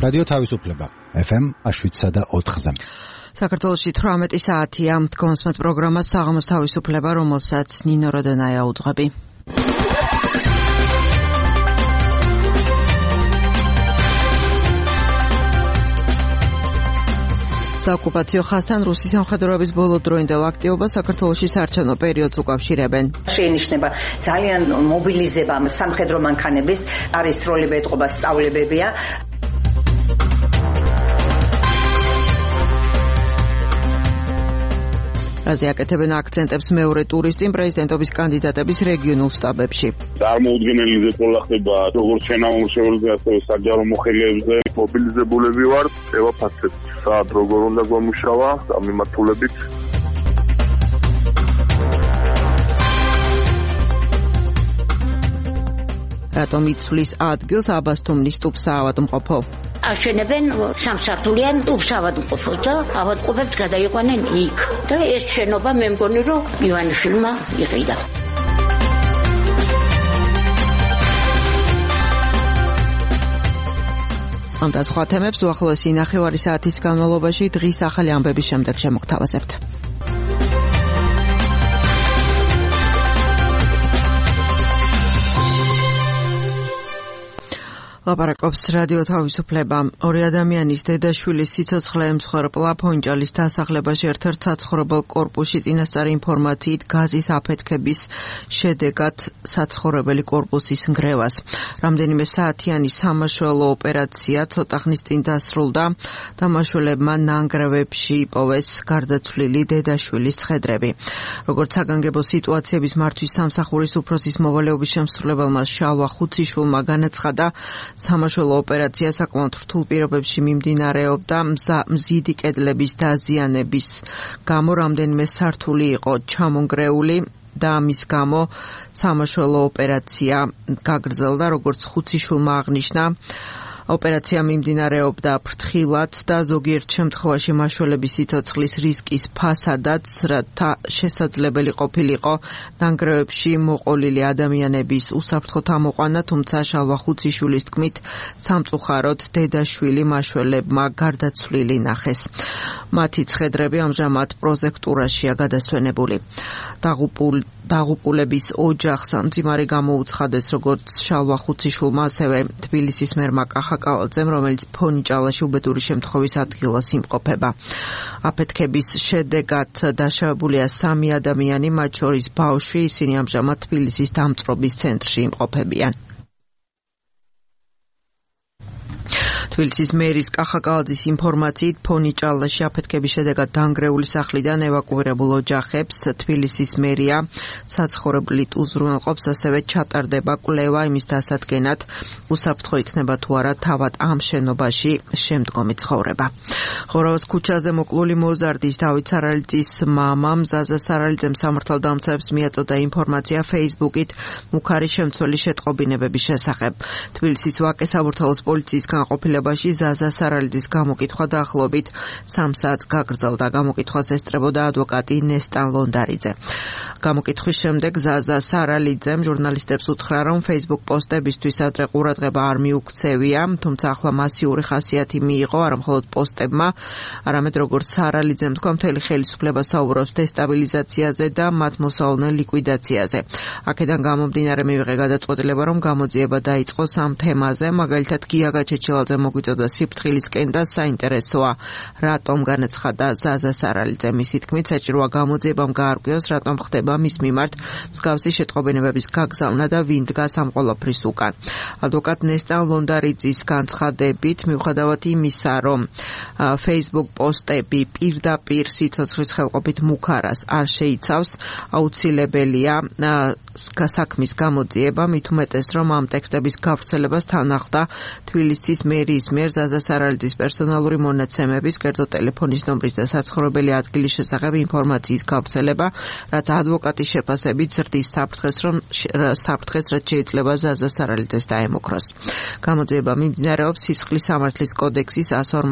რადიო თავისუფლება FM 7.4-ზე. საქართველოში 18 საათია კონსმეთ პროგრამა საღამოს თავისუფლება, რომელსაც ნინო როდენაია უძღვები. საოკუპაციო ხაზთან რუსის სამხედროების ბოლოდროინდელ აქტივობას საქართველოში საარჩევნო პერიოდს უკავშირებენ. შეინიშნება ძალიან მობილიზება სამხედრო მანქანების არის როლები ეთყობა სწავლებებია. რაზე აკეთებენ აქცენტებს მეორე ტურის წინ პრეზიდენტობის კანდიდატების რეგიონულ შტაბებში. წარმოუდგენელი ზეპოლა ხდება როგორც შენაუმშევრზე, ასევე საჯარო მოხელეებზე. მობილიზებულები ვართ, ევაფაცეთ საათ როგორ უნდა გვამუშავა ამ მიმართულებით. რატომ იცვლის ადგილს აბასთუმნის სტუპს საავადმყოფო? აშენებენ სამსართულიან სტუპს ავადმყოფოს და ავადმყოფებს გადაიყვანენ იქ. და ეს შენობა მე მგონი რომ ივანიშვილმა იყიდა. ამ და სხვა თემებს უახლოესი ნახევარი საათის განმავლობაში დღის ახალი ამბების შემდეგ შემოგთავაზებთ. ლაპარაკობს რადიო თავისუფლება. ორი ადამიანის დედაშვილის სიცოცხლე ემსხვერპლა ფონჭალის დასახლებაში ერთ-ერთ საცხოვრებელ კორპუსში წინასწარი ინფორმაციით გაზის აფეთქების შედეგად საცხოვრებელი კორპუსის ნგრევას. რამდენიმე საათიანი სამაშველო ოპერაცია ცოტა ხნის წინ დასრულდა. დამაშველებმა ნანგრევებში იპოვეს გარდაცვლილი დედაშვილის ცხედრები. როგორც საგანგებო სიტუაციების მართვის სამსახურის უფროსის მოვალეობის შემსრულებელმა შალვა ხუციშვილმა განაცხადა, სამაშველო ოპერაცია საკმაოდ რთულ პირობებში მიმდინარეობდა. მზიდი კედლების დაზიანების გამო რამდენიმე სართული იყო ჩამონგრეული და ამის გამო სამაშველო ოპერაცია გაგრძელდა, როგორც ხუციშვილმა აღნიშნა. ოპერაცია მიმდინარეობდა ფრთხილად და ზოგიერთ შემთხვევაში მაშველების სიცოცხლის რისკის ფასადაც, რათა შესაძლებელი ყოფილიყო ნანგრევებში მოყოლილი ადამიანების უსაფრთხო ამოყვანა, თუმცა შალვა ხუციშვილის თქმით, სამწუხაროდ დედაშვილი მაშველებმა გარდაცვლილი ნახეს. მათი ცხედრები ამჟამად პროზექტურაშია გადასვენებული. დაღუპულების ოჯახს მძიმარი გამოუცხადეს როგორც შალვა ხუციშვილმა, ასევე თბილისის მერმა კახაკალაძემ, რომელიც ფონიჭალაში უბედური შემთხვევის ადგილას იმყოფება. აფეთქების შედეგად დაშავებულია 3 ადამიანი, მათ შორის ბავშვი, ისინი ამჟამად თბილისის დამწვრობის ცენტრში იმყოფებიან. თბილისის მერის კახაკალაძის ინფორმაციით ფონიჭალაში აფეთქების შედეგად დანგრეული სახლიდან ევაკუირებულ ოჯახებს თბილისის მერია საცხოვრებლით უზრუნველყოფს, ასევე ჩატარდება კვლევა იმის დასადგენად, უსაფრთხო იქნება თუ არა თავად ამ შენობაში შემდგომი ცხოვრება. ხორავის ქუჩაზე მოკლული მოზარდის დავით სარალიძის მამამ ზაზა სარალიძემ სამართალდამცავებს მიაწოდა ინფორმაცია Facebook-ით მუქარი შემცველი შეტყობინებების შესახებ. თბილისის ვაკე საბურთალოს პოლიციის განყოფილებაში ზაზა სარალიძის გამოკითხვა დაახლოებით 3 საათს გაგრძელდა. გამოკითხვას ესწრებოდა ადვოკატი ნესტან ლონდარიძე. გამოკითხვის შემდეგ ზაზა სარალიძემ ჟურნალისტებს უთხრა, რომ Facebook პოსტებისთვის ადრე ყურადღება არ მიუქცევია, თუმცა ახლა მასიური ხასიათი მიიღო არა მხოლოდ პოსტებმა, არამედ როგორც სარალიძემ თქვა, მთელი ხელისუფლება საუბრობს დესტაბილიზაციაზე და მათ მოსალოდნელ ლიკვიდაციაზე. აქედან გამომდინარე მივიღე გადაწყვეტილება, რომ გამოძიება დაიწყოს ამ თემაზე, მაგალითად გიაგა ჩეჩილაძე მოგვიწოდა სიფრთხილისკენ და საინტერესოა, რატომ განაცხადა ზაზა სარალიძე. მისი თქმით, საჭიროა გამოძიებამ გაარკვიოს, რატომ ხდება მის მიმართ მსგავსი შეტყობინებების გაგზავნა და ვინ დგას ამ ყველაფრის უკან. ადვოკატ ნესტან ლონდარიძის განცხადებით, მიუხედავად იმისა, რომ Facebook პოსტები პირდაპირ სიცოცხლის ხელყოფით მუქარას არ შეიცავს, აუცილებელია საქმის გამოძიება, მით უმეტეს, რომ ამ ტექსტების გავრცელებას თან ახლდა თბილისის მერის მიერ ზაზა სარალიძის პერსონალური მონაცემების, კერძო ტელეფონის ნომრის და საცხოვრებელი ადგილის შესახებ ინფორმაციის გავრცელება, რაც ადვოკატის შეფასებით ზრდის საფრთხეს, რაც შეიძლება ზაზა სარალიძეს დაემუქროს. გამოძიება მიმდინარეობს სისხლის სამართლის კოდექსის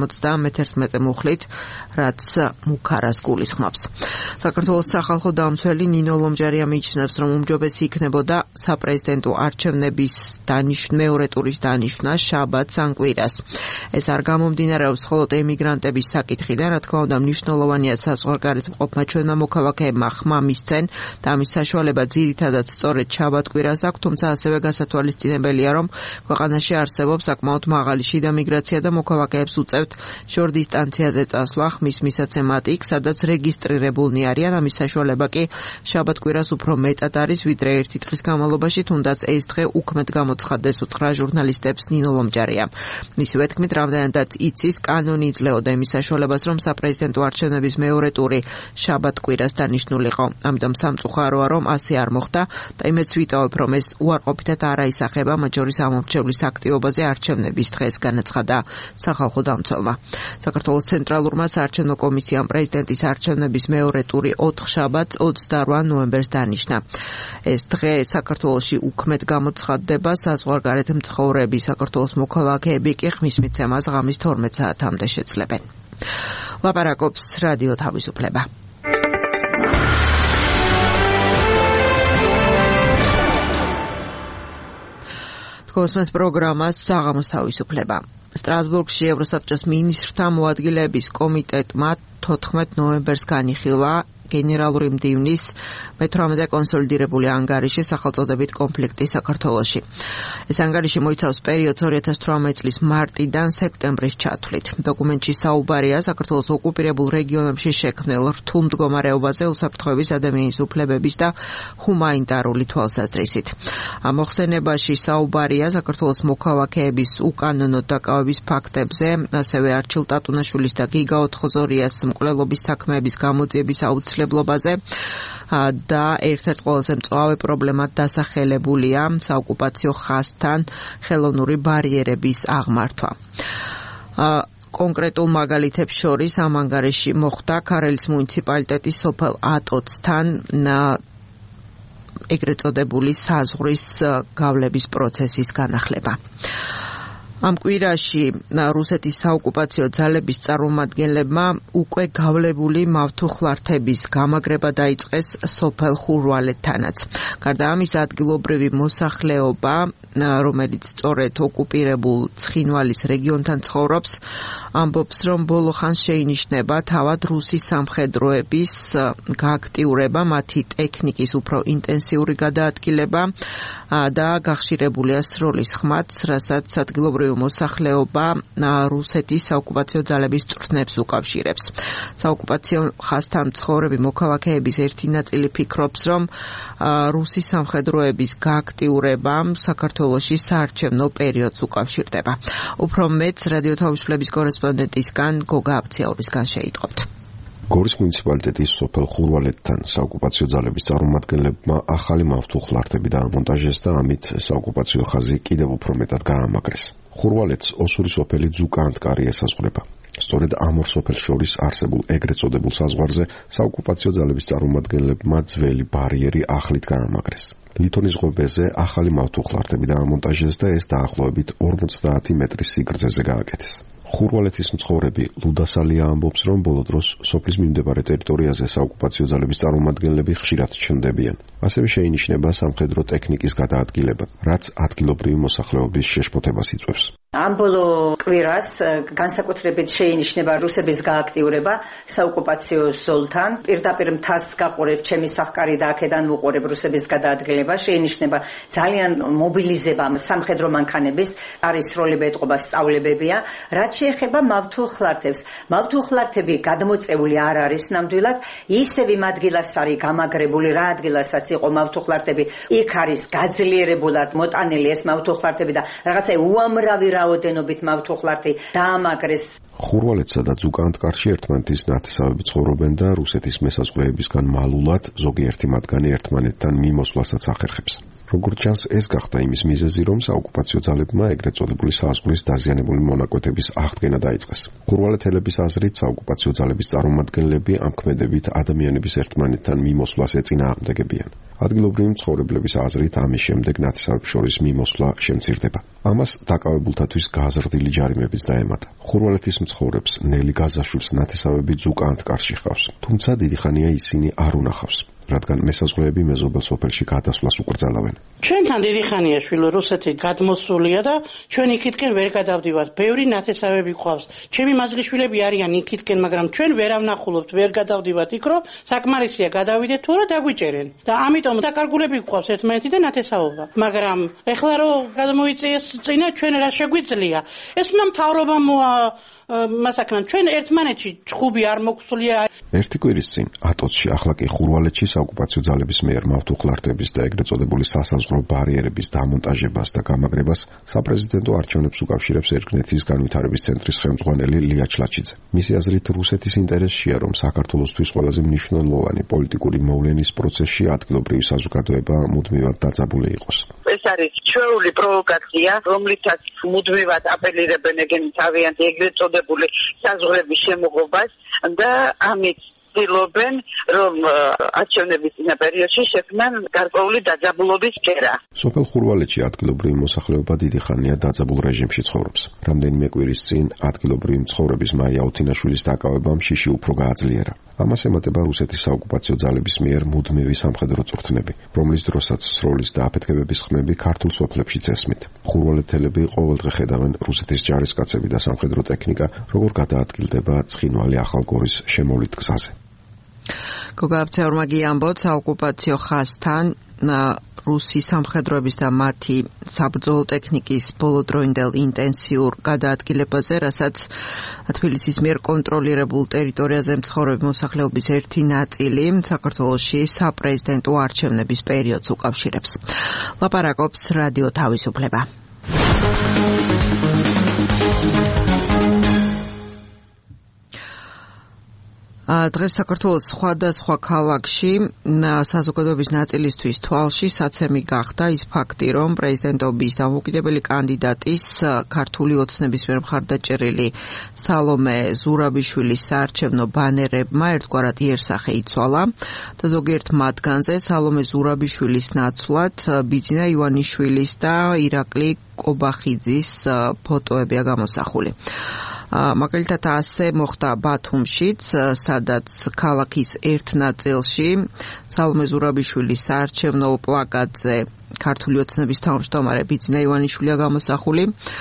151 მუხლით, რაც მუქარას გულისხმობს. საქართველოს სახალხო დამცველი ნინო ლომჯარია მიიჩნევს, რომ უმჯობესი იქნებოდა საპრეზიდენტო არჩევნების მეორე ტურის დანიშვნა შაბათს ან კვირას. ეს არ გამომდინარეობს მხოლოდ ემიგრანტების საკითხიდან, რა თქმა უნდა, მნიშვნელოვანია საზღვარგარეთ მყოფმა ჩვენმა მოქალაქეებმა ხმა მისცენ და ამის საშუალება ძირითადად სწორედ შაბათ-კვირას აქვს, თუმცა ასევე გასათვალისწინებელია, რომ ქვეყანაში არსებობს საკმაოდ მაღალი შიდა მიგრაცია და მოქალაქეებს უწევთ შორ დისტანციაზე წასვლა ხმის მისაცემად იქ, სადაც რეგისტრირებულნი არიან. ამის საშუალება კი შაბათ-კვირას უფრო მეტად არის, ვიდრე ერთი დღის განმავლობაში, თუნდაც ეს დღე უქმედ გამოცხადდეს, უთხრა ჟურნალისტებს ნინო ლომჯარია. მისივე თქმით, რამდენადაც იცის, კანონი იძლეოდა იმის საშუალებას, რომ საპრეზიდენტო არჩევნების მეორე ტური შაბათ-კვირას დანიშნულიყო. ამიტომ სამწუხაროა, რომ ასე არ მოხდა და იმედს ვიტოვებ, რომ ეს უარყოფითად არ აისახება მაჯორის ამომრჩევლის აქტივობაზე არჩევნების დღეს, განაცხადა სახალხო დამცველმა. საქართველოს ცენტრალურმა საარჩევნო კომისიამ პრეზიდენტის არჩევნების მეორე ტური 4 შაბათს 28 ნოემბერს დანიშნა. ეს დღე საქართველოში უქმედ გამოცხადდება, საზღვარგარეთ მცხოვრები საქართველოს მოქალაქეები კი ხმის მიცემას ღამის 12 საათამდე შეძლებენ. ლაპარაკობს რადიო თავისუფლება. გოსმეთ პროგრამას საღამოს თავისუფლება. სტრასბურგში ევროსაბჭოს მინისტრთა მოადგილეების კომიტეტმა 14 ნოემბერს განიხილა გენერალური მდივნის მე-18 კონსოლიდირებული ანგარიში სახელწოდებით კონფლიქტი საქართველოში. ეს ანგარიში მოიცავს პერიოდს 2018 წლის მარტიდან სექტემბრის ჩათვლით. დოკუმენტში საუბარია საქართველოს ოკუპირებულ რეგიონებში შექმნილ რთულ მდგომარეობაზე, უსაფრთხოების ადამიანის უფლებების და ჰუმანიტარული თვალსაზრისით. ამ მოხსენებაში საუბარია საქართველოს მოქალაქეების უკანონო დაკავების ფაქტებზე, ასევე არჩილ ტატუნაშვილის და გიგა ოთხოზორიას მკვლელობის საქმეების გამოძიების აუცილებლობაზე და ერთ-ერთ ყველაზე მწვავე პრობლემად დასახელებულია საოკუპაციო ხაზთან ხელოვნური ბარიერების აღმართვა. კონკრეტულ მაგალითებს შორის ამ ანგარიში მოხდა ქარელის მუნიციპალიტეტის სოფელ ატოცთან ეგრეთ წოდებული საზღვრის გავლების პროცესის განახლება. ამ კვირაში რუსეთის საოკუპაციო ძალების წარმომადგენლებმა უკვე გავლებული მავთუხლართების გამაგრება დაიწყეს სოფელ ხურვალეთთანაც. გარდა ამისა, ადგილობრივი მოსახლეობა, რომელიც სწორედ ოკუპირებულ ცხინვალის რეგიონთან ცხოვრობს, ამბობს, რომ ბოლო ხანს შეინიშნება თავად რუსის სამხედროების გააქტიურება, მათი ტექნიკის უფრო ინტენსიური გადაადგილება და გახშირებულია სროლის ხმაც, რასაც ადგილობრივი მოსახლეობა რუსეთის საოკუპაციო ძალების წვრთნებს უკავშირებს. საოკუპაციო ხაზთან მცხოვრები მოქალაქეების ერთი ნაწილი ფიქრობს, რომ რუსის სამხედროების გააქტიურებამ საქართველოში საარჩევნო პერიოდს უკავშირდება. უფრო მეც რადიო თავისუფლების კორესპონდენტისგან გოგა აბციაურისგან შეიტყობთ. გორის მუნიციპალიტეტის სოფელ ხურვალეთთან საოკუპაციო ძალების წარმომადგენლებმა ახალი მავთუხლართები დაამონტაჟეს და ამით საოკუპაციო ხაზი კიდევ უფრო მეტად გაამაგრეს. ხურვალეთს ოსური სოფელი ძუკაანტკარი ესაზღვრება. სწორედ ამ ორ სოფელს შორის არსებულ ეგრეთ წოდებულ საზღვარზე საოკუპაციო ძალების წარმომადგენლებმა ძველი ბარიერი ახლით გაამაგრეს. ლითონის ღობეზე ახალი მავთუხლართები დაამონტაჟეს და ეს დაახლოებით 50 მეტრის სიგრძეზე გააკეთეს. ხურვალეთის მცხოვრები ლუდასალია ამბობს, რომ ბოლო დროს სოფლის მიმდებარე ტერიტორიაზე საოკუპაციო ძალების წარმომადგენლები ხშირად ჩნდებიან. ასევე შეინიშნება სამხედრო ტექნიკის გადაადგილება, რაც ადგილობრივი მოსახლეობის შეშფოთებას იწვევს. ამ ბოლო კვირას განსაკუთრებით შეინიშნება რუსების გააქტიურება საოკუპაციო ზოლთან. პირდაპირ მთას გაყურებ ჩემი სახკარი და აქედან ვუყურებ რუსების გადაადგილება. შეინიშნება ძალიან მობილიზება სამხედრო მანქანების, არის როლები ეტყობა სწავლებებია. რაც შეეხება მავთუხლართებს, მავთუხლართები გადმოწეული არ არის ნამდვილად, ისევ იმ ადგილას არის გამაგრებული, რა ადგილასაც იყო მავთუხლართები, იქ არის გაძლიერებულად მოტანილი ეს მავთუხლართები და რაღაცა უამრავი რაოდენობით მავთუხლართი დაამაგრეს. ხურვალეთსა და ძუკაანტკარში ერთმანეთის ნათესავები ცხოვრობენ და რუსეთის მესაზღვრეებისგან მალულად ზოგიერთი მათგანი ერთმანეთთან მიმოსვლასაც ახერხებს. როგორც ჩანს, ეს გახდა იმის მიზეზი, რომ საოკუპაციო ძალებმა ეგრეთ წოდებული საზღვრის დაზიანებული მონაკვეთების აღდგენა დაიწყეს. ხურვალეთელების აზრით, საოკუპაციო ძალების წარმომადგენლები ამ ქმედებით ადამიანების ერთმანეთთან მიმოსვლას ეწინააღმდეგებიან. ადგილობრივი მცხოვრებლების აზრით, ამის შემდეგ ნათესავებს შორის მიმოსვლა შემცირდება. ამას დაკავებულთათვის გაზრდილი ჯარიმებიც დაემატა. ხურვალეთის მცხოვრებს ნელი გაზაშვილს ნათესავები ძუკაანტკარში ჰყავს, თუმცა დიდი ხანია ისინი არ უნახავს. რადგან მესაზღვრეები მეზობელ სოფელში გადასვლას უკრძალავენ. ჩვენთან დიდი ხანია შვილო რუსეთი გადმოსულია და ჩვენ იქითკენ ვერ გადავდივართ. ბევრი ნათესავები გვყავს. ჩემი მაზლიშვილები არიან იქითკენ, მაგრამ ჩვენ ვერ ავნახულობთ, ვერ გადავდივართ იქ, რომ საკმარისია გადავიდეთ თუ რა დაგვიჭერენ. და ამიტომ დაკარგულები გვყავს ერთმანეთი და ნათესაობა. მაგრამ ეხლა რომ გადმოიწიეს წინა ჩვენ რა შეგვიძლია? ეს უნდა მთავრობამ მასაკნან ჩვენ ერთმანეთში ჭხუბი არ მოგვსულია. ერთი კვირის წინ ატოცში, ახლა კი ხურვალეთში საოკუპაციო ძალების მიერ მავთუხლართების და ეგრეთ წოდებული სასაზღვრო ბარიერების დამონტაჟებას და გამაგრებას საპრეზიდენტო არჩევნებს უკავშირებს ერგნეთის განვითარების ცენტრის ხელმძღვანელი ლია ჩლაჩიძე. მისი აზრით, რუსეთის ინტერესშია, რომ საქართველოსთვის ყველაზე მნიშვნელოვანი პოლიტიკური მოვლენის პროცესში ადგილობრივი საზოგადოება მუდმივად დაძაბული იყოს. ეს არის ჩვეული პროვოკაცია, რომლითაც მუდმივად აპელირებენ თავიანთი ეგრეთ წოდებული საზღვრების შემოღებას და ამით ცდილობენ, რომ არჩევნების წინა პერიოდში შექმნან გარკვეული დაძაბულობის კერა. სოფელ ხურვალეთში ადგილობრივი მოსახლეობა დიდი ხანია დაძაბულ რეჟიმში ცხოვრობს. რამდენიმე კვირის წინ ადგილობრივი მცხოვრების მაია ოთინაშვილის დაკავებამ შიში უფრო გააძლიერა. ამას ემატება რუსეთის საოკუპაციო ძალების მიერ მუდმივი სამხედრო წვრთნები, რომლის დროსაც სროლის და აფეთქებების ხმები ქართულ სოფლებშიც ესმით. ხურვალეთელები ყოველდღე ხედავენ რუსეთის ჯარისკაცები და სამხედრო ტექნიკა, როგორ გადაადგილდება ცხინვალი ახალგორის შემოვლით გზაზე. გოგა აბცეურმაგი ამბობს, საოკუპაციო ხაზთან რუსი სამხედროების და მათი საბრძოლო ტექნიკის ბოლოდროინდელ ინტენსიურ გადაადგილებაზე, რასაც თბილისის მიერ კონტროლირებულ ტერიტორიაზე მცხოვრები მოსახლეობის ერთი ნაწილი საქართველოში საპრეზიდენტო არჩევნების პერიოდს უკავშირებს. ლაპარაკობს რადიო თავისუფლება. დღეს საქართველოს სხვადასხვა ქალაქში საზოგადოების ნაწილისთვის თვალში საცემი გახდა ის ფაქტი, რომ პრეზიდენტობის დამოუკიდებელი კანდიდატის ქართული ოცნების მიერ მხარდაჭერილი სალომე ზურაბიშვილის საარჩევნო ბანერებმა ერთგვარად იერსახე იცვალა და ზოგიერთ მათგანზე სალომე ზურაბიშვილის ნაცვლად ბიძინა ივანიშვილის და ირაკლი კობახიძის ფოტოებია გამოსახული. მაგალითად ასე მოხდა ბათუმშიც, სადაც ქალაქის ერთ ნაწილში სალომე ზურაბიშვილის საარჩევნო პლაკატზე ქართული ოცნების თავმჯდომარე ბიძინა ივანიშვილია გამოსახული,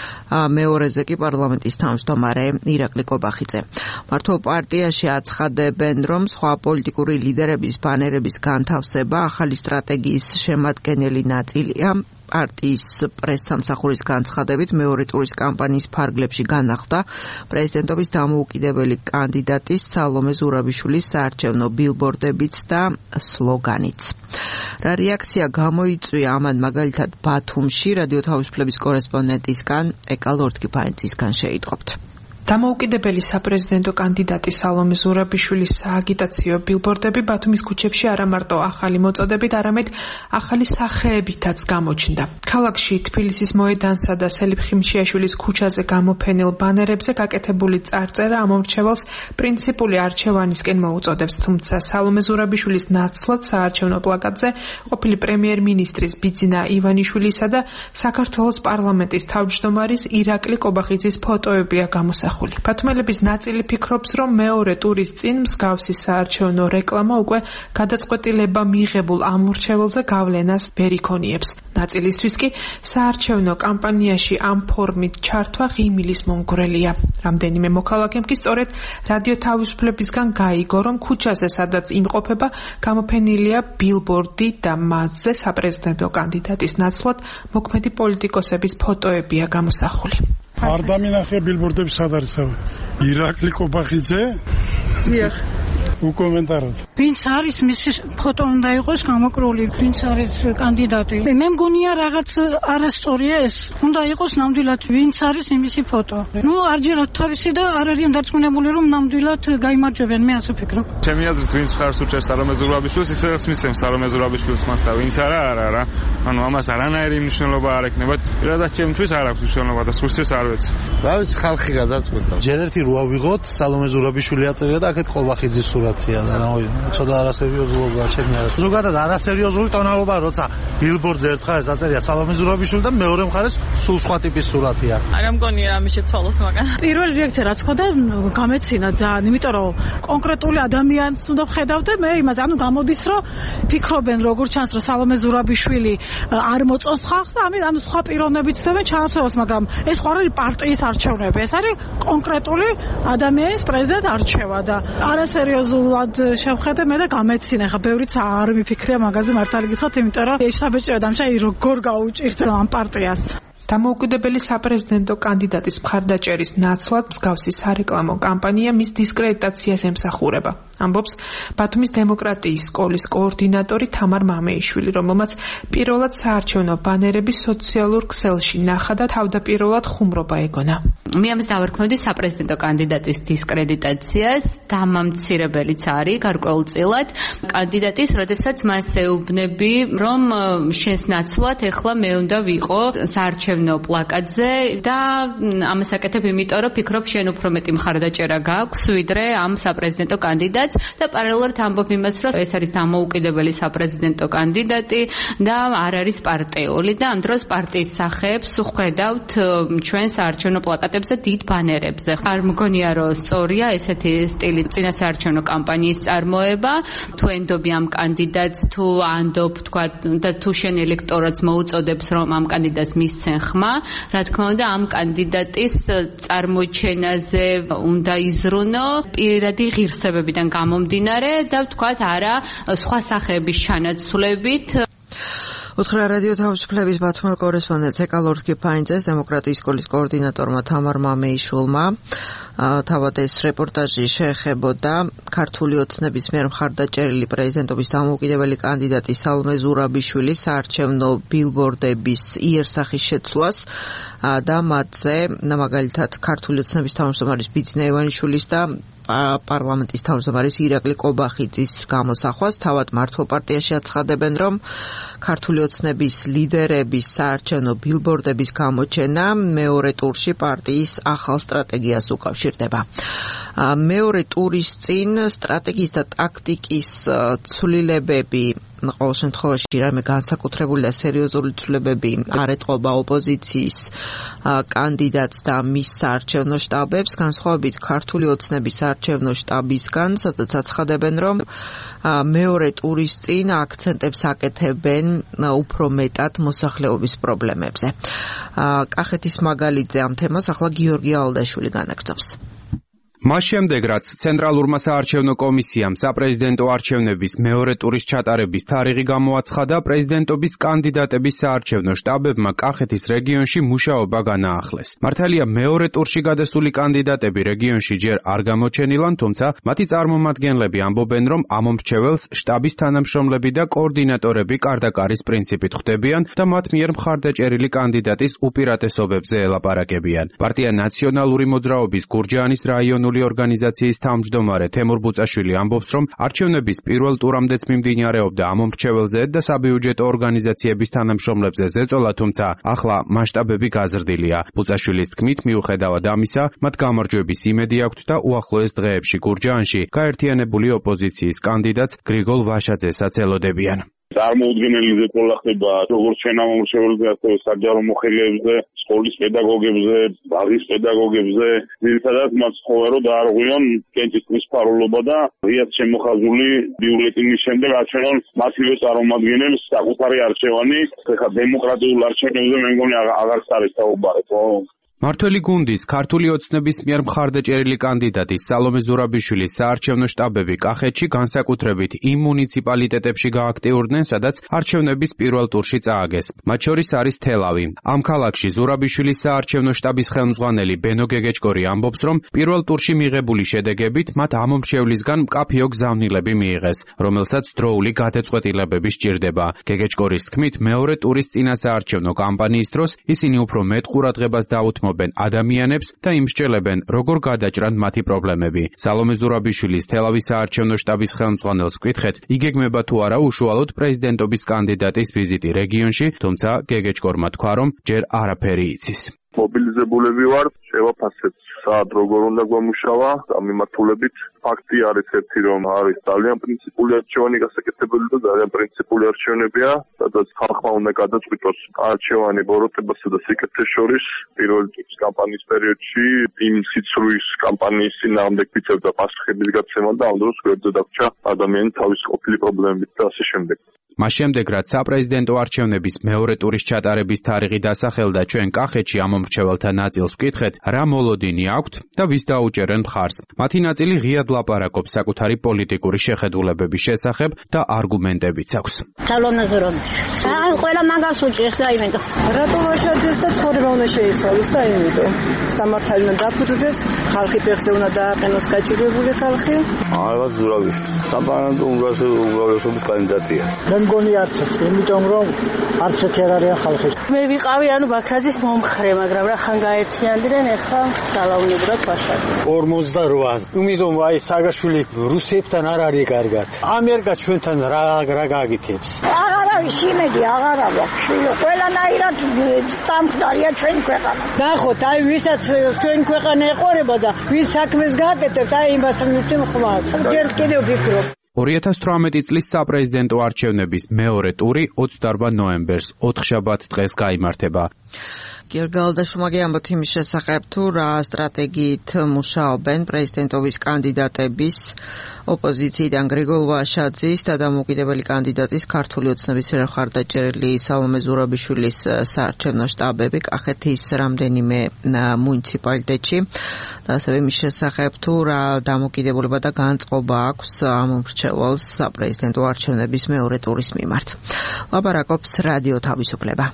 მეორეზე კი პარლამენტის თავმჯდომარე ირაკლი კობახიძე. მართლ პარტიაში აცხადებენ, რომ სხვა პოლიტიკური ლიდერების ბანერების განთავსება ახალი სტრატეგიის შემადგენელი ნაწილია. პარტიის პრესსამსახურის განცხადებით, მეორე ტურის კამპანიის ფარგლებში განახლდა პრეზიდენტობის დამოუკიდებელი კანდიდატის სალომე ზურაბიშვილის საარჩევნო ბილბორდებიც და სლოგანიც. რა რეაქცია გამოიწვია ამან მაგალითად ბათუმში, რადიო თავისუფლების კორესპონდენტისგან ეკა ლორთქიფანიცისგან შეიტყობთ. დამოუკიდებელი საპრეზიდენტო კანდიდატი სალომე ზურაბიშვილის სააგიტაციო ბილბორდები ბათუმის ქუჩებში არა მარტო ახალი მოწოდებით, არამედ ახალი სახეებითაც გამოჩნდა. ქალაქში თბილისის მოედანსა და სელიფ ხიმშიაშვილის ქუჩაზე გამოფენილ ბანერებზე გაკეთებული წარწერა ამორჩევალს პრინციპული არჩევანისკენ მოუწოდებს, თუმცა სალომე ზურაბიშვილის ნაცვლად საარჩევნო პლაკატზე ყოფილი პრემიერ-მინისტრის ბიძინა ივანიშვილისა და საქართველოს პარლამენტის თავმჯდომარის ირაკლი კობახიძის ფოტოებია გამოსახული. ბათუმელების ნაწილი ფიქრობს, რომ მეორე ტურის წინ მსგავსი საარჩევნო რეკლამა უკვე გადაწყვეტილება მიღებულ ამორჩეველზე გავლენას ვერ იქონიებს. ნაწილისთვის კი საარჩევნო კამპანიაში ამ ფორმით ჩართვა ღიმილის მომგვრელია. რამდენიმე მოქალაქემ კი სწორედ რადიო თავისუფლებისგან გაიგო, რომ ქუჩაზე, სადაც იმყოფება, გამოფენილია ბილბორდი და მასზე საპრეზიდენტო კანდიდატის ნაცვლად მოქმედი პოლიტიკოსების ფოტოებია გამოსახული. არ დამინახე ბილბორდები სად არის? ირაკლი კობახიძე? დიახ. უკომენტაროთ. ვინც არის მისი ფოტო უნდა იყოს გამოკრული, ვინც არის კანდიდატი. მე მგონია რაღაც არასწორია ეს. უნდა იყოს ნამდვილად ვინც არის იმისი ფოტო. არჯერად თავისი და არ არიან დარწმუნებული რომ ნამდვილად გაიმარჯვებენ, მე ასე ვფიქრობ. ჩემი აზრით ვინც ხარს უჭერს სალომე ზურაბიშვილს, ისედაც მისცემს სალომე ზურაბიშვილს მას და ვინც არა. ამას არანაირი მნიშვნელობა არ ექნება. პირადად ჩემთვის არ აქვს მნიშვნელობა და სხვისთვის არ ვიცი. რა ვიცი, ხალხი გადაწყვეტა. ჯერ ერთი რო ავიღოთ, სალომე ზურაბიშვილი აწერია და აქეთ კობახიძის სურათი. სურათია და ცოტა არასერიოზულობაა ჩემი აზრით. ზოგადად არასერიოზული ტონალობა, როცა ბილბორდზე ერთ მხარეს დაწერია სალომე ზურაბიშვილი და მეორე მხარეს სულ სხვა ტიპის სურათია. არ მგონია რამე შეცვალოს მაგან. პირველი რეაქცია რაც ხოდა გამეცინა ძალიან, იმიტომ რომ კონკრეტული ადამიანს უნდა ხედავდე მე იმას, ანუ გამოდის რომ ფიქრობენ როგორც ჩანს რომ სალომე ზურაბიშვილი არ მოწონს ხალხს, ანუ სხვა პიროვნებიც ცდებენ ჩანაცვლებას, მაგრამ ეს ხო არის პარტიის არჩევნები, ეს არის კონკრეტული ადამიანის პრეზიდენტ არჩევა და არასერიოზულად შევხედე მე და გამეცინა. ხა ბევრიც არ მიფიქრია მაგაზე მართალი გითხრათ, იმიტომ რომ საბჭოა დამჭა როგორ გაუჭირთ ამ პარტიას. დამოუკიდებელი საპრეზიდენტო კანდიდატის მხარდაჭერის ნაცვლად მსგავსი სარეკლამო კამპანია მის დისკრედიტაციას ემსახურება. ამბობს ბათუმის დემოკრატიის სკოლის კოორდინატორი თამარ მამეიშვილი, რომელმაც პირველად საარჩევნო ბანერები სოციალურ ქსელში ნახა და თავდაპირველად ხუმრობა ეგონა. მე ამას დავარქმევდი საპრეზიდენტო კანდიდატის დისკრედიტაციას, დამამცირებელიც არის გარკვეულწილად კანდიდატის, როდესაც მას ეუბნები, რომ შენს ნაცვლად ეხლა მე უნდა ვიყო საარჩევნო პლაკატზე და ამას აკეთებ იმიტომ, რომ ფიქრობ შენ უფრო მეტი მხარდაჭერა გაქვს, ვიდრე ამ საპრეზიდენტო კანდიდატს და პარალელურად ამბობ იმას, რომ ეს არის დამოუკიდებელი საპრეზიდენტო კანდიდატი და არ არის პარტიული და ამ დროს პარტიის სახეებს ვხედავთ ჩვენ საარჩევნო პლაკატებზე დიდ ბანერებზე. არ მგონია, რომ სწორია ესეთი სტილი წინასაარჩევნო კამპანიის წარმოება. თუ ენდობი ამ კანდიდატს, თუ ანდობ თქვა და თუ შენ ელექტორატს მოუწოდებს, რომ ამ კანდიდატს მისცენ ხმა, რა თქმა უნდა ამ კანდიდატის წარმოჩენაზე უნდა იზრუნო პირადი ღირსებებიდან გამომდინარე და ვთქვათ არა სხვა სახეების ჩანაცვლებით. უთხრა რადიო თავისუფლების ბათუმელ კორესპონდენტს ეკალორდ კიფაინძეს დემოკრატიის სკოლის კოორდინატორმა თამარ მამეიშვილმა თავად ეს რეპორტაჟი შეეხებოდა ქართული ოცნების მიერ მხარდაჭერილი პრეზიდენტობის დამოუკიდებელი კანდიდატი სალომე ზურაბიშვილის საარჩევნო ბილბორდების იერსახის შეცვლას და მათზე მაგალითად ქართული ოცნების თავმჯდომარის ბიძინა ივანიშვილის და პარლამენტის თავმჯდომარის ირაკლი კობახიძის გამოსახვას. თავად მართლ პარტიაში აცხადებენ, რომ ქართული ოცნების ლიდერების საარჩევნო ბილბორდების გამოჩენა მეორე ტურში პარტიის ახალ სტრატეგიას უკავშირდება. მეორე ტურის წინ სტრატეგიის და ტაქტიკის ცვლილებები ყოველ შემთხვევაში რამე განსაკუთრებული და სერიოზული ცვლილებები არ ეტყობა ოპოზიციის კანდიდატს და მის საარჩევნო შტაბებს, განსხვავებით ქართული ოცნების საარჩევნო შტაბისგან, სადაც აცხადებენ, რომ მეორე ტურის წინ აქცენტებს აკეთებენ უფრო მეტად მოსახლეობის პრობლემებზე. კახეთის მაგალითზე ამ თემას ახლა გიორგი ალდაშვილი განაგრძობს. მას შემდეგ, რაც ცენტრალურმა საარჩევნო კომისიამ საპრეზიდენტო არჩევნების მეორე ტურის ჩატარების თარიღი გამოაცხადა, პრეზიდენტობის კანდიდატების საარჩევნო შტაბებმა კახეთის რეგიონში მუშაობა განაახლეს. მართალია მეორე ტურში გადასული კანდიდატები რეგიონში ჯერ არ გამოჩენილან, თუმცა მათი წარმომადგენლები ამბობენ, რომ ამომრჩეველს შტაბის თანამშრომლები და კოორდინატორები კარდაკარის პრინციპით ხვდებიან და მათ მიერ მხარდაჭერილი კანდიდატის უპირატესობებზე ელაპარაკებიან. პარტია ნაციონალური მოძრაობის გურჯაანის რაიონული ორგანიზაციის თავმჯდომარე თემურ ბუწაშვილი ამბობს, რომ არჩევნების პირველ ტურამდეც მიმდინარეობდა ამომრჩეველზე და საბიუჯეტო ორგანიზაციების თანამშრომლებზე ზეწოლა, თუმცა ახლა მასშტაბები გაზრდილია. ბუწაშვილის თქმით, მიუხედავად ამისა, მათ გამარჯვების იმედი აქვთ და უახლოეს დღეებში გურჯაანში გაერთიანებული ოპოზიციის კანდიდატს გრიგოლ ვაშაძესაც ელოდებიან. წარმოუდგენელი ზეწოლა ხდება როგორც ჩვენ ამომრჩეველზე, ასევე საჯარო მოხელეებზე, სკოლის პედაგოგებზე, ბაღის პედაგოგებზე, ძირითადად მათ ხოვა რომ დაარღვიონ კენჭის ტყის ფარულობა და ღიად შემოხაზული ბიულეტინის შემდეგ აჩვენონ მათივე წარმომადგენელს საკუთარი არჩევანი. ეხლა დემოკრატიულ არჩევნებზე მე მგონი აღარც არის საუბარი, ხო? მართველი გუნდის ქართული ოცნების მიერ მხარდაჭერილი კანდიდატის სალომე ზურაბიშვილის საარჩევნო შტაბები კახეთში განსაკუთრებით იმ მუნიციპალიტეტებში გააქტიურდნენ, სადაც არჩევნების პირველ ტურში წააგეს. მათ შორის არის თელავი. ამ ქალაქში ზურაბიშვილის საარჩევნო შტაბის ხელმძღვანელი ბენო გეგეჭკორი ამბობს, რომ პირველ ტურში მიღებული შედეგებით მათ ამომრჩევლისგან მკაფიო გზავნილები მიიღეს, რომელსაც დროული გადაწყვეტილებები სჭირდება. გეგეჭკორის თქმით, მეორე ტურის წინასაარჩევნო კამპანიის დროს ისინი უფრო მეტ ყურადღებას დაუთმობენ ადამიანებს და იმსჯელებენ, როგორ გადაჭრან მათი პრობლემები. სალომე ზურაბიშვილის თელავის საარჩევნო შტაბის ხელმძღვანელს ვკითხეთ, იგეგმება თუ არა უშუალოდ პრეზიდენტობის კანდიდატის ვიზიტი რეგიონში, თუმცა გეგეჭკორმა თქვა, რომ ჯერ არაფერი იცის. მობილიზებულები ვართ, შევაფასებთ საათ როგორ უნდა გვამუშავა, ამ მიმართულებით ფაქტი არის ერთი, რომ არის ძალიან პრინციპული არჩევანი გასაკეთებელი და ძალიან პრინციპული არჩევნებია, სადაც ხალხმა უნდა გადაწყვიტოს არჩევანი ბოროტებასა და სიკეთეს შორის. პირველი ტიპის კამპანიის პერიოდში იმ სიცრუის კამპანიის წინააღმდეგ ვიწევდა პასუხების გაცემა და ამ დროს გვერდზე დაგვრჩა ადამიანი თავის ყოფილი პრობლემებით და ასე შემდეგ. მას შემდეგ, რაც საპრეზიდენტო არჩევნების მეორე ტურის ჩატარების თარიღი დასახელდა, ჩვენ კახეთში ამ მომრჩეველთა ნაწილს ვკითხეთ, რა მოლოდინი აქვთ და ვის დაუჭერენ მხარს. მათი ნაწილი ღიად ლაპარაკობს საკუთარი პოლიტიკური შეხედულებების შესახებ და არგუმენტებიც აქვს. სალონაზე რომ ყველა მაგას უჭერს და იმედო. რატო ვაშაძეს და ცხოვრება უნდა შეიცვალოს და იმედო. სამართალი უნდა დაფუძდეს, ხალხი ფეხზე უნდა დააყენოს გაჭირვებული ხალხი. რაღაც ზურავი. საპარლამენტო უმრავლესობის კანდიდატია. მგონი არცეთ, იმიტომ რომ არცეთ არ არის ხალხი. მე ვიყავი ბაქრაძის მომხრე, მაგრამ რა ხან გაერთიანდნენ, ეხლა დალაუნებურად ვაშაძეს. 48. იმიტომ აი საგაშვილი რუსებთან არ არის კარგად. ამერიკა ჩვენთან რა გაგითებს? აღარ არის იმედი, აღარ აქვს. ყველანაირად წამხდარია ჩვენ ქვეყანა. ნახოთ, აი ვისაც ჩვენ ქვეყანა ეყურება და ვის საქმეს გააკეთებთ, აი იმასთან მიცემ ხმას. ჯერ კიდევ ვფიქრობ. 2018 წლის საპრეზიდენტო არჩევნების მეორე ტური 28 ნოემბერს 4 შაბათ დღეს გაიმართება. გერგალდაშუმაგი ამბობთ იმის შესახებ, თუ რა სტრატეგიით მუშაობენ პრეზიდენტობის კანდიდატების ოპოზიციიდან გრიგოლ ვაშაძის და დამოუკიდებელი კანდიდატის ქართული ოცნების მხარდაჭერილი სალომე ზურაბიშვილის საარჩევნო შტაბები კახეთის რამდენიმე მუნიციპალიტეტში და ასევე იმის შესახებ, თუ რა დამოუკიდებულება და განწყობა აქვს ამ მრჩეველს საპრეზიდენტო არჩევნების მეორე ტურის მიმართ. ლაპარაკობს რადიო თავისუფლება.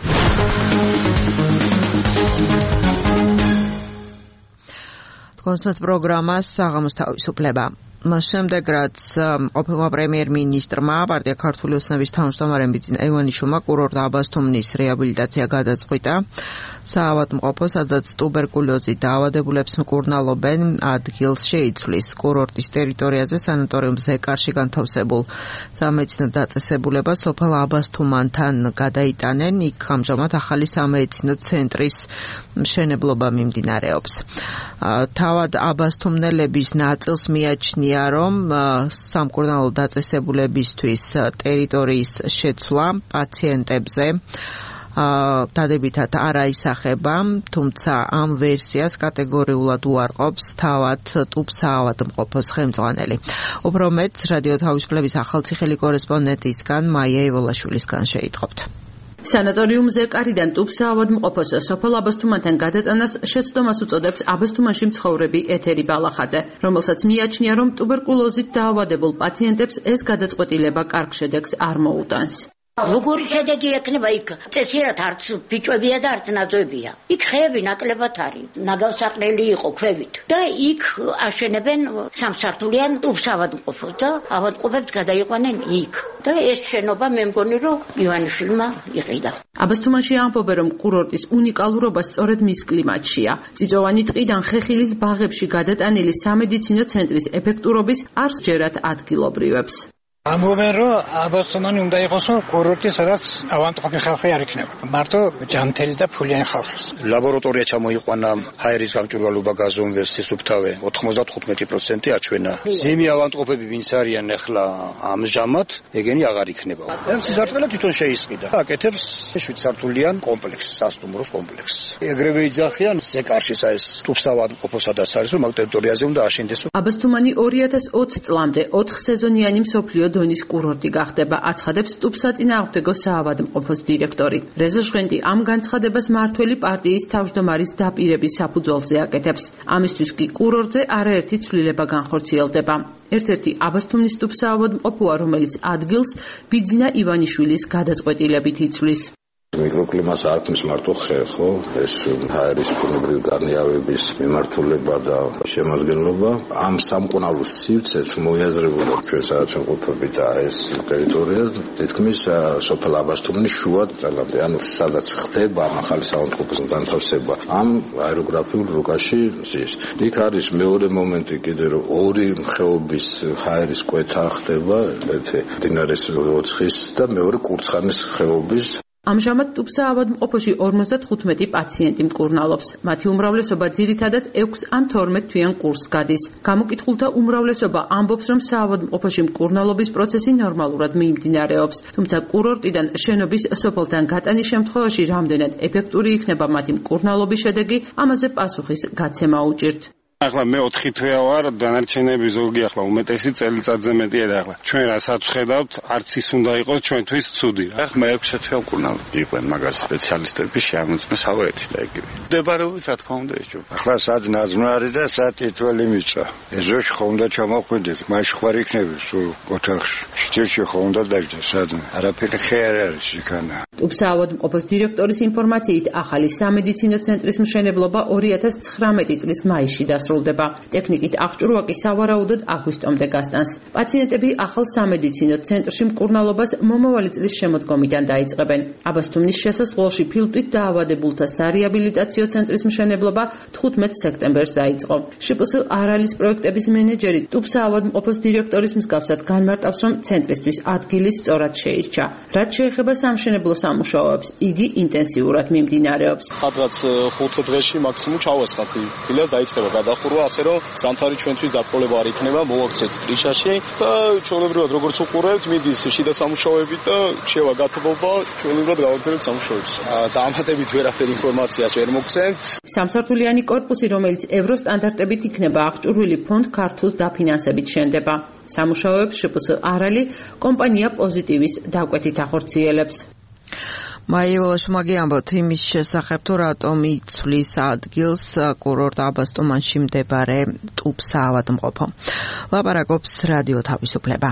კონსულტ პროგრამას საღამოს თავისუფლება. მას შემდეგ, რაც ყოფილმა პრემიერ-მინისტრმა პარტია ქართული ოცნების თავმჯდომარემ ბიძინა ივანიშვილმა კურორტ აბასთუმნის რეაბილიტაცია გადაწყვიტა. საავადმყოფო, სადაც ტუბერკულოზით დაავადებულებს მკურნალობენ, ადგილს შეიცვლის. კურორტის ტერიტორიაზე სანატორიუმ ზეკარში განთავსებულ სამედიცინო დაწესებულებას სოფელ აბასთუმანთან გადაიტანენ. იქ ამჟამად ახალი სამედიცინო ცენტრის მშენებლობა მიმდინარეობს. თავად აბასთუმნელების ნაწილს მიაჩნია, რომ სამკურნალო დაწესებულებისთვის ტერიტორიის შეცვლა პაციენტებზე დადებითად არ აისახება, თუმცა ამ ვერსიას კატეგორიულად უარყოფს თავად ტუბსაავადმყოფოს ხელმძღვანელი. უფრო მეტს რადიო თავისუფლების ახალციხელი კორესპონდენტისგან მაია ევოლაშვილისგან შეიტყობთ. სანატორიუმ ზეკარიდან ტუბსაავადმყოფოს სოფელ აბასთუმანთან გადატანას შეცდომას უწოდებს აბასთუმანში მცხოვრები ეთერი ბალახაძე, რომელსაც მიაჩნია, რომ ტუბერკულოზით დაავადებულ პაციენტებს ეს გადაწყვეტილება კარგ შედეგს არ მოუტანს. როგორი შედეგი ექნება იქ? წესიერად არც ბიჭებია და არც ნაძვებია. იქ ხეები ნაკლებად არის. ნაგავსაყრელი იყო ქვევით. და იქ აშენებენ სამსართულიან ტუბსაავადმყოფოს და ავადმყოფებს გადაიყვანენ იქ. და ეს შენობა მე მგონი, რომ ივანიშვილმა იყიდა. აბასთუმანში ამბობენ, რომ კურორტის უნიკალურობა სწორედ მის კლიმატშია. წიწვოვანი ტყიდან ხეხილის ბაღებში გადატანილი სამედიცინო ცენტრის ეფექტურობის არ სჯერათ ადგილობრივებს. ამბობენ, რომ აბასთუმანი უნდა იყოს კურორტი, სადაც ავადმყოფი ხალხი არ იქნება. მარტო ჯანმრთელი და ფულიანი ხალხი. ლაბორატორია ჩამოიყვანა ჰაერის გამჭვირვალობა გაზომვეს სისუფთავე 95% აჩვენა. ზემი ავადმყოფები ვინც არიან ახლა ამჟამად, ეგენი აღარ იქნება. ეს სარტყელი თვითონ შეისყიდა. აკეთებს 7 სართულიან კომპლექსს, სასტუმროს კომპლექსს. ეგრევე იძახიან ზეკარშიც ეს ტუბსაავადმყოფო სადაც არის, რომ მაგ ტერიტორიაზე უნდა აშენდეს. აბასთუმანი 2020 წლამდე 4 სეზონიანი მსოფლიო დონის კურორტი გახდება, აცხადებს ტუბსაწინააღმდეგო საავადმყოფოს დირექტორი. რეზო ჟღენტი ამ განცხადებას მმართველი პარტიის თავმჯდომარის დაპირების საფუძველზე აკეთებს. ამისთვის კი კურორტზე არაერთი ცვლილება განხორციელდება. ერთ-ერთი აბასთუმნის ტუბსაავადმყოფოა, რომელიც ადგილს ბიძინა ივანიშვილის გადაწყვეტილებით იცვლის. მიკროკლიმატს არ ქმნის მარტო ხე, ხო? ეს ჰაერის ფუნებრივი გარნიავების მიმართულება და შემადგენლობა ამ სამკურნალო სივრცეს მოიაზრებოდა ჩვენ სადაც ვყოფებით და ეს ტერიტორია თითქმის სოფელ აბასთუმნის შუა ძალამდე, ანუ სადაც ხდება ახალი საავადმყოფოს განთავსება ამ აეროგრაფიულ რუკაში ზის. იქ არის მეორე მომენტი კიდე, რომ ორი ხეობის ჰაერის კვეთა ხდება, ერთი მდინარის ოცხის და მეორე კურცხანის ხეობის ამჟამად ტუბსა ავადმყოფოში 55 პაციენტი მკურნალობს. მათი უმრავლესობა ძირითადად 6 ან 12 თვიან კურსს გადის. გამოკითხულთა უმრავლესობა ამბობს, რომ საავადმყოფოში მკურნალობის პროცესი ნორმალურად მიმდინარეობს, თუმცა კურორტიდან შენობის სოფელთან გატანის შემთხვევაში რამდენად ეფექტური იქნება მათი მკურნალობის შედეგი, ამაზე პასუხის გაცემა უჭირთ. ახლა მე 4 თვეა ვარ, დანარჩენები ზოგი ახლა უმეტესი წელიწადზე მეტია და ახლა ჩვენ რასაც ვხედავთ, არც ის უნდა იყოს ჩვენთვის ცუდი. ახლა მე 6 თვეა მკურნალობ, იყვნენ მაგას სპეციალისტები შეამოწმეს ავერთი და იგივე. დებარების რა თქმა უნდა ეჭვ. ახლა სად ნაზმარი და სად თითველი მიწა. ეზოში ხომ უნდა ჩამოხვიდეთ, მაშინ ხარ იქნები სულ ოთახში. შტირში ხომ უნდა დაждდა სადმე. არაფერი ხე არ არის იქანა. ტუბსა ავადმყოფოს დირექტორის ინფორმაციით, ახალი სამედიცინო ცენტრის მშენებლობა 2019 წლის მაისში დასრულდება. ტექნიკით აღჭურვა კი სავარაუდოდ აგვისტომდე გასტანს. პაციენტები ახალ სამედიცინო ცენტრში მკურნალობას მომავალი წლის შემოდგომიდან დაიწყებენ. აბასთუმნის შესასვლელში ფილტვით დაავადებულთა სარეაბილიტაციო ცენტრის მშენებლობა 15 სექტემბერს დაიწყო. შპს არალის პროექტების მენეჯერი ტუბსა ავადმყოფოს დირექტორის მსგავსად განმარტავს, რომ ცენტრისთვის ადგილი სწორად შეირჩა. რაც შეეხება სამშენებლო სამუშაოებს, იგი ინტენსიურად მიმდინარეობს. სადღაც 5 დღეში მაქსიმუმ ჩავესხათ ფილა დაიწყება გადახურვა, ასე რომ ზამთარი ჩვენთვის დაპყრობა არ იქნება, მოვაქცეთ ტრიშაში და ჩვეულებრივად როგორც უყურებთ, მიდის შიდა სამუშაოები და შევა გათბობა, ჩვეულებრივად გავაგრძელებთ სამუშაოებს. დამატებით ვერაფერ ინფორმაციას ვერ მოგცემთ. სამსართულიანი კორპუსი, რომელიც ევროსტანდარტებით იქნება აღჭურვილი ფონდ ქართულს დაფინანსებით შენდება. სამუშაოებს შპს არალი კომპანია პოზიტივის დაკვეთით ახორციელებს. მაიველაშმაგი ამბობთ იმის შესახებ, თუ რატომ იცვლის ადგილს კურორტ აბასტუმანში მდებარე ტუბსა ავადმყოფო. ლაპარაკობს რადიო თავისუფლება.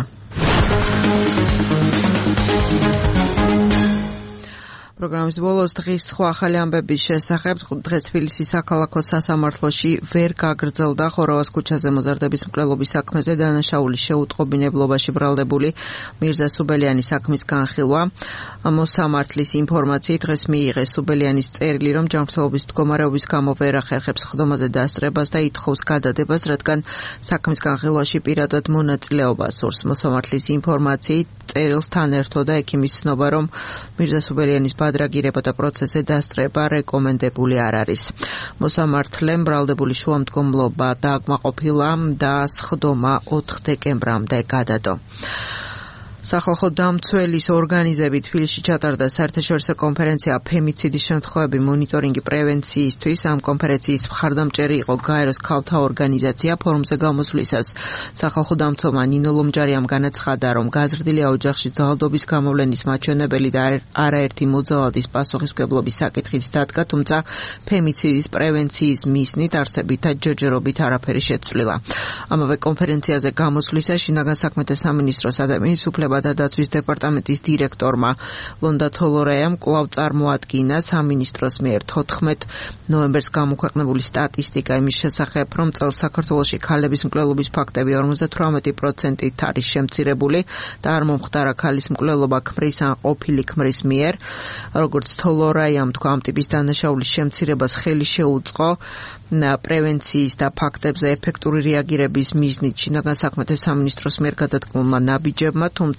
პროგრამის ბოლოს დღის სხვა ახალი ამბების შესახებ. დღეს თბილისის საქალაქო სასამართლოში ვერ გაგრძელდა ხორავას ქუჩაზე მოზარდების მკვლელობის საქმეზე დანაშაულის შეუტყობინებლობაში ბრალდებული მირზა სუბელიანის საქმის განხილვა. მოსამართლის ინფორმაციით დღეს მიიღეს სუბელიანის წერილი, რომ ჯანმრთელობის მდგომარეობის გამო ვერ ახერხებს ხდომაზე დასწრებას და ითხოვს გადადებას, რადგან საქმის განხილვაში პირადად მონაწილეობა სურს. მოსამართლის ინფორმაციით წერილს თან ერთოდა ექიმის ცნობა, რომ მირზა სუბელიანის ბადრაგირება და პროცესზე დასწრება რეკომენდებული არ არის. მოსამართლემ ბრალდებული შუამდგომლობა დააკმაყოფილა და სხდომა 4 დეკემბრამდე გადადო. სახალხო დამცველის ორგანიზებით თბილისში ჩატარდა საერთაშორისო კონფერენცია ფემიციდის შემთხვევები მონიტორინგი პრევენციისთვის. ამ კონფერენციის მხარდამჭერი იყო გაეროს ქალთა ორგანიზაცია. ფორუმზე გამოსვლისას სახალხო დამცველმა ნინო ლომჯარიამ განაცხადა, რომ გაზრდილია ოჯახში ძალადობის გამოვლენის მაჩვენებელი და არაერთი მოძალადის პასუხისმგებლობის საკითხიც დადგა, თუმცა ფემიციდის პრევენციის მიზნით არსებით და ჯერჯერობით არაფერი შეცვლილა. ამავე კონფერენციაზე გამოსვლისას შინაგან საქმეთა სამინისტროს ადამიანის უფლებათა და დაცვის დეპარტამენტის დირექტორმა ლონდა თოლორაიამ კვლავ წარმოადგინა სამინისტროს მიერ 14 ნოემბერს გამოქვეყნებული სტატისტიკა იმის შესახებ, რომ წელს საქართველოში ქალების მკვლელობის ფაქტები 58%-ით არის შემცირებული და არ მომხდარა ქალის მკვლელობა ქმრის ან ყოფილი ქმრის მიერ. როგორც თოლორაიამ თქვა, ამ ტიპის დანაშაულის შემცირებას ხელი შეუწყო პრევენციის და ფაქტებზე ეფექტური რეაგირების მიზნით შინაგან საქმეთა სამინისტროს მიერ გადადგმულმა ნაბიჯებმა, თუმცა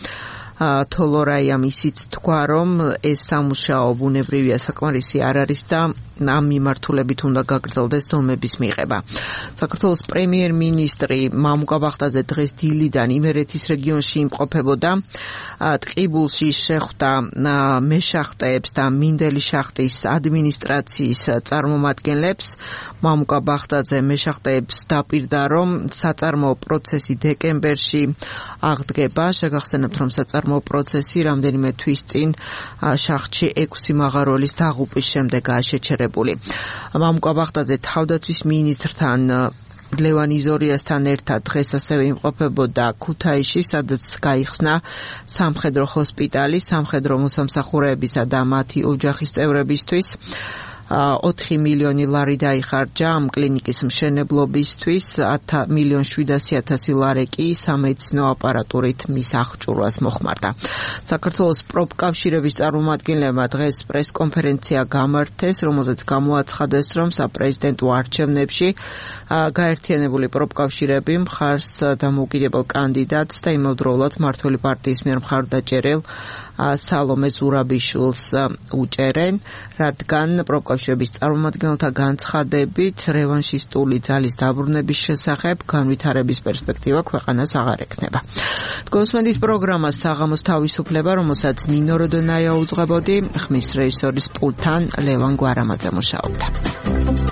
თოლორაიამ ისიც თქვა, რომ ეს სამუშაო ბუნებრივია, საკმარისი არ არის და ამ მიმართულებით უნდა გაგრძელდეს დომების მიღება. საქართველოს პრემიერ-მინისტრი მამუკა ბახტაძე დღეს დილიდან იმერეთის რეგიონში იმყოფებოდა. ტყიბულში შეხვდა მეშახტეებს და მინდელი შახტის ადმინისტრაციის წარმომადგენლებს. მამუკა ბახტაძე მეშახტეებს დაპირდა, რომ საწარმოო პროცესი დეკემბერში აღდგება. შეგახსენებთ, რომ საწარმოო პროცესი რამდენიმე თვის წინ შახტში 6 მაღაროლის დაღუპვის შემდეგაა შეჩერებული. მამუკა ბახტაძე თავდაცვის მინისტრთან ლევან იზორიასთან ერთად დღეს ასევე იმყოფებოდა ქუთაისში, სადაც გაიხსნა სამხედრო ჰოსპიტალი სამხედრო მოსამსახურეებისა და მათი ოჯახის წევრებისთვის. 4 მილიონი ლარი დაიხარჯა ამ კლინიკის მშენებლობისთვის, 1,700,000 ლარი კი სამედიცინო აპარატურით მის აღჭურვას მოხმარდა. საქართველოს პროფკავშირების წარმომადგენლებმა დღეს პრესკონფერენცია გამართეს, რომელზეც გამოაცხადეს, რომ საპრეზიდენტო არჩევნებში გაერთიანებული პროფკავშირები მხარს დამოუკიდებელ კანდიდატს და იმავდროულად მმართველი პარტიის მიერ მხარდაჭერილ სალომე ზურაბიშვილს უჭერენ, რადგან პროფკავშირების წარმომადგენელთა განცხადებით რევანშისტული ძალის დაბრუნების შესახებ განვითარების პერსპექტივა ქვეყანას აღარ ექნება. გოსმენდის პროგრამას საღამოს თავისუფლება, რომელსაც ნინო როდონაია უძღვებოდი, ხმის რეჟისორის პულტთან ლევან გვარამაძე მუშაობდა.